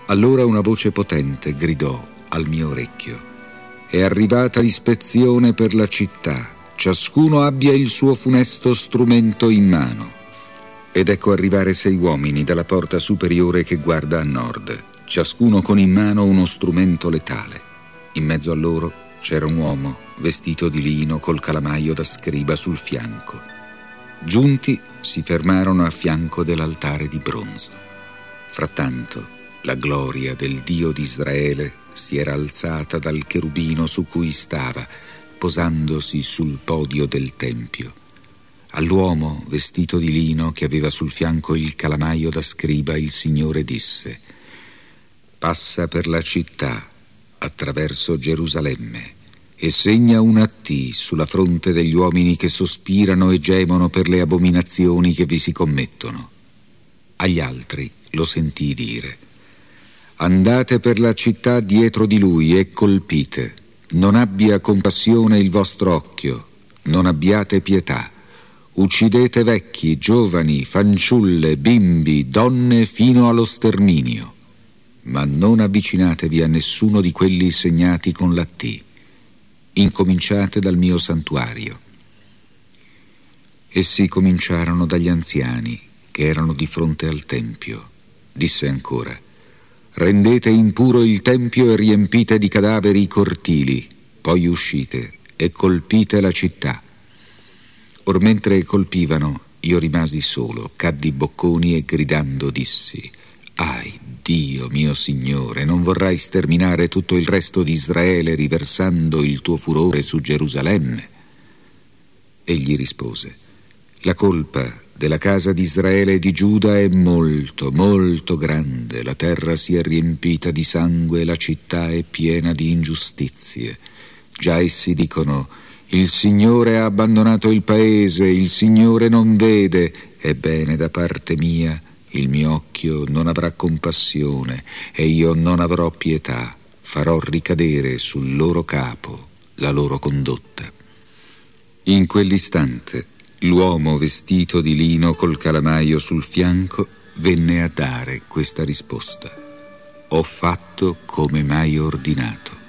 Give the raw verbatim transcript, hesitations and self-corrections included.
Allora una voce potente gridò al mio orecchio: è arrivata l'ispezione per la città, ciascuno abbia il suo funesto strumento in mano. Ed ecco arrivare sei uomini dalla porta superiore che guarda a nord, ciascuno con in mano uno strumento letale. In mezzo a loro c'era un uomo vestito di lino col calamaio da scriba sul fianco. Giunti si fermarono a fianco dell'altare di bronzo. Frattanto la gloria del Dio di Israele si era alzata dal cherubino su cui stava, posandosi sul podio del tempio. All'uomo vestito di lino che aveva sul fianco il calamaio da scriba il Signore disse: passa per la città attraverso Gerusalemme e segna una T sulla fronte degli uomini che sospirano e gemono per le abominazioni che vi si commettono. Agli altri lo sentii dire: andate per la città dietro di lui e colpite, non abbia compassione il vostro occhio, non abbiate pietà. Uccidete vecchi, giovani, fanciulle, bimbi, donne fino allo sterminio, ma non avvicinatevi a nessuno di quelli segnati con la T. Incominciate dal mio santuario. Essi cominciarono dagli anziani che erano di fronte al tempio. Disse ancora: rendete impuro il tempio e riempite di cadaveri i cortili, poi uscite e colpite la città. Or mentre colpivano, io rimasi solo, caddi bocconi e gridando dissi: ahi, Dio mio Signore, non vorrai sterminare tutto il resto di Israele riversando il tuo furore su Gerusalemme? Egli rispose: la colpa della casa di Israele e di Giuda è molto, molto grande. La terra si è riempita di sangue e la città è piena di ingiustizie. Già essi dicono: il Signore ha abbandonato il paese, il Signore non vede. Ebbene, da parte mia, il mio occhio non avrà compassione e io non avrò pietà. Farò ricadere sul loro capo la loro condotta. In quell'istante, l'uomo vestito di lino col calamaio sul fianco venne a dare questa risposta: ho fatto come m'hai ordinato.